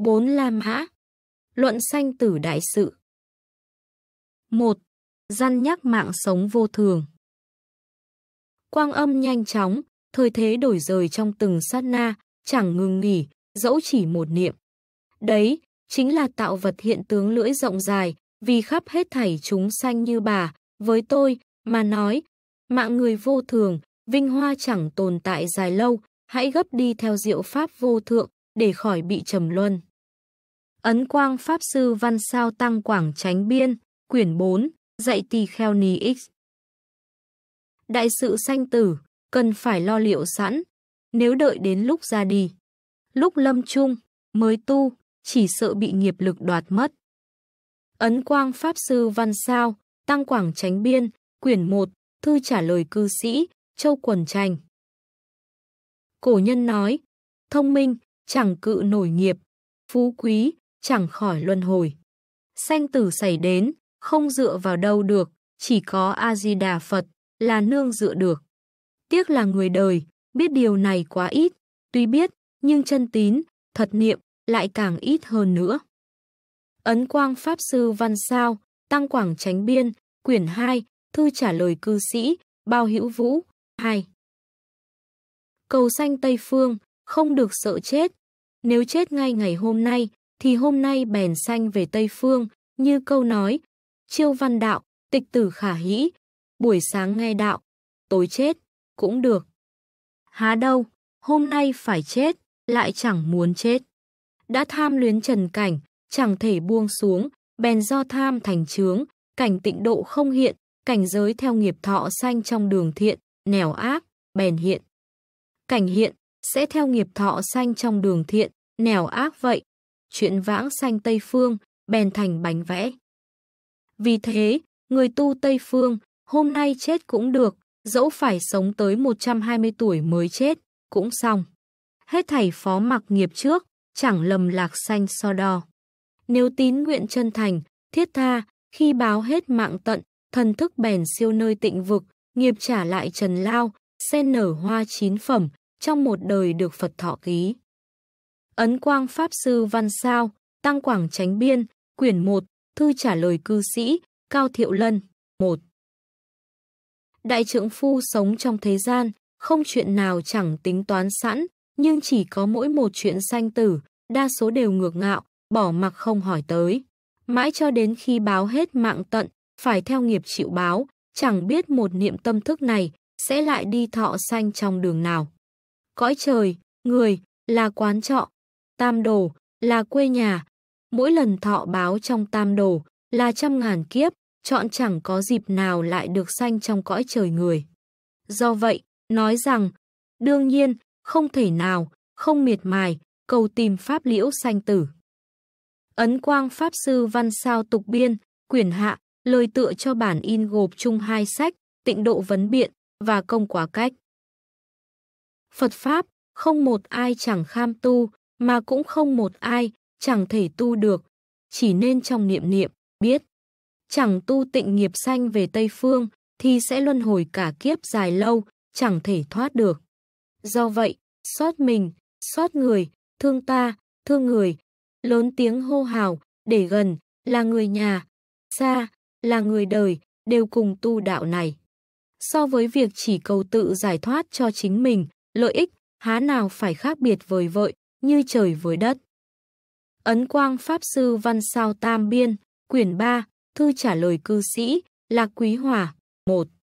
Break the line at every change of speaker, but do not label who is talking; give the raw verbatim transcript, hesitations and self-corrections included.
Bốn La Mã. Luận sanh tử đại sự. một. Răn nhắc mạng sống vô thường. Quang âm nhanh chóng, thời thế đổi rời trong từng sát na, chẳng ngừng nghỉ, dẫu chỉ một niệm. Đấy, chính là tạo vật hiện tướng lưỡi rộng dài, vì khắp hết thảy chúng sanh như bà, với tôi, mà nói, mạng người vô thường, vinh hoa chẳng tồn tại dài lâu, hãy gấp đi theo diệu pháp vô thượng, để khỏi bị trầm luân. Ấn Quang Pháp Sư Văn Sao Tăng Quảng Chánh Biên, quyển bốn, dạy tỳ kheo ni X. Đại sự sanh tử, cần phải lo liệu sẵn, nếu đợi đến lúc ra đi, lúc lâm chung, mới tu, chỉ sợ bị nghiệp lực đoạt mất. Ấn Quang Pháp Sư Văn Sao, Tăng Quảng Chánh Biên, quyển một, thư trả lời cư sĩ, Châu Quần Tranh. Cổ nhân nói, thông minh, chẳng cự nổi nghiệp, phú quý, chẳng khỏi luân hồi. Sanh tử xảy đến, không dựa vào đâu được, chỉ có A-di-đà Phật là nương dựa được. Tiếc là người đời, biết điều này quá ít, tuy biết, nhưng chân tín, thật niệm, lại càng ít hơn nữa. Ấn Quang Pháp Sư Văn Sao, Tăng Quảng Chánh Biên, quyển hai, thư trả lời cư sĩ, Bao Hữu Vũ, hai. Cầu sanh Tây Phương, không được sợ chết. Nếu chết ngay ngày hôm nay, thì hôm nay bèn sanh về Tây Phương, như câu nói, chiêu văn đạo, tịch tử khả hĩ, buổi sáng nghe đạo, tối chết, cũng được. Há đâu, hôm nay phải chết, lại chẳng muốn chết. Đã tham luyến trần cảnh, chẳng thể buông xuống, bèn do tham thành chướng, cảnh tịnh độ không hiện, cảnh giới theo nghiệp thọ sanh trong đường thiện, nẻo ác, bèn hiện. Cảnh hiện, sẽ theo nghiệp thọ sanh trong đường thiện, nẻo ác vậy. Chuyện vãng sanh Tây Phương, bèn thành bánh vẽ. Vì thế, người tu Tây Phương, hôm nay chết cũng được, dẫu phải sống tới một trăm hai mươi tuổi mới chết, cũng xong. Hết thảy phó mặc nghiệp trước, chẳng lầm lạc sanh so đo. Nếu tín nguyện chân thành, thiết tha, khi báo hết mạng tận, thần thức bèn siêu nơi tịnh vực, nghiệp trả lại trần lao, sen nở hoa chín phẩm, trong một đời được Phật thọ ký. Ấn Quang Pháp Sư Văn Sao, Tăng Quảng Chánh Biên, quyển một, thư trả lời cư sĩ, Cao Thiệu Lân, một. Đại trượng phu sống trong thế gian, không chuyện nào chẳng tính toán sẵn, nhưng chỉ có mỗi một chuyện sanh tử, đa số đều ngược ngạo, bỏ mặc không hỏi tới. Mãi cho đến khi báo hết mạng tận, phải theo nghiệp chịu báo, chẳng biết một niệm tâm thức này sẽ lại đi thọ sanh trong đường nào. Cõi trời, người, là quán trọ, tam đồ, là quê nhà. Mỗi lần thọ báo trong tam đồ, là trăm ngàn kiếp, chọn chẳng có dịp nào lại được sanh trong cõi trời người. Do vậy, nói rằng, đương nhiên, không thể nào, không miệt mài, cầu tìm pháp liễu sanh tử. Ấn Quang Pháp Sư Văn Sao Tục Biên, quyển hạ, lời tựa cho bản in gộp chung hai sách, Tịnh Độ Vấn Biện và Công Quá Cách. Phật Pháp, không một ai chẳng kham tu, mà cũng không một ai chẳng thể tu được, chỉ nên trong niệm niệm, biết. Chẳng tu tịnh nghiệp sanh về Tây Phương, thì sẽ luân hồi cả kiếp dài lâu, chẳng thể thoát được. Do vậy, xót mình, xót người, thương ta, thương người, lớn tiếng hô hào, để gần, là người nhà, xa, là người đời, đều cùng tu đạo này. So với việc chỉ cầu tự giải thoát cho chính mình, lợi ích, há nào phải khác biệt vời vợi, như trời với đất. Ấn Quang Pháp Sư Văn Sao Tam Biên, quyển ba, thư trả lời cư sĩ, Lạc Quý Hòa, một.